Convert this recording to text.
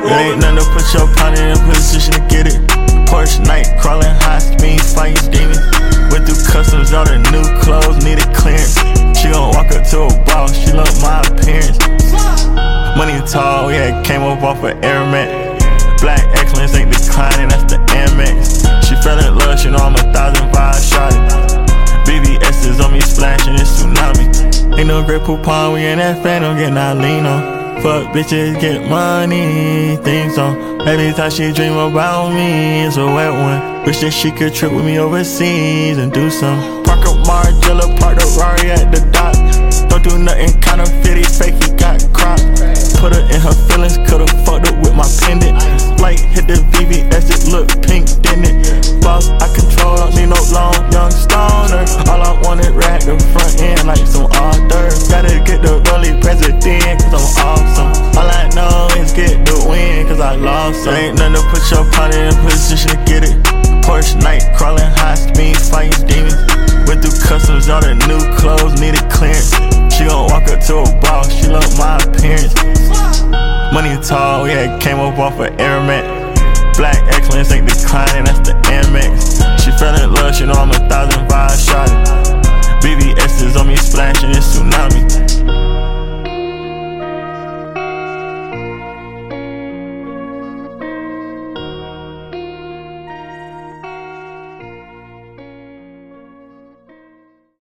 It ain't nothing to put your partner in a position to get it. Porsche night, crawling high speed, fighting demons. Went through customs, all the new clothes, needed clearance. She gon' walk up to a boss, she love my appearance. Money tall, yeah, came up off of Airmat. Black excellence ain't declining, that's the Amex. She fell in love, she know I'm 1,005 shot it. BBS is on me splashing, it's tsunami. Ain't no great poupon, we in that phantom, getting our lean on. Fuck bitches, get money, things on. Every time she dream about me, it's a wet one. Wish that she could trip with me overseas and do some. Park up Margiela, park the Rari at the dock. Don't do nothing counterfeit, fake, he got cropped. Put her in her feelings, could've fucked up with my pendant. Flight hit the VVS, it look pink, didn't it? Boss, I control, don't need no long, young stoner. All I wanted, rack the front end like some orders. Gotta get the rollie president, cause I'm awesome. All I know is get the win, cause I lost some. Ain't nothing to put your partner in a position to get it. Porsche night, crawling high speed, fighting demons. Went through customs, all the new clothes, needed clearance. She gon' walk up to a boss, she love my appearance. Money tall, yeah, came up off of Airmat. Black excellence ain't declining, that's the Amex. She fell in love, she know I'm 1,005 shot it. BBS is on me splashing, it's tsunami.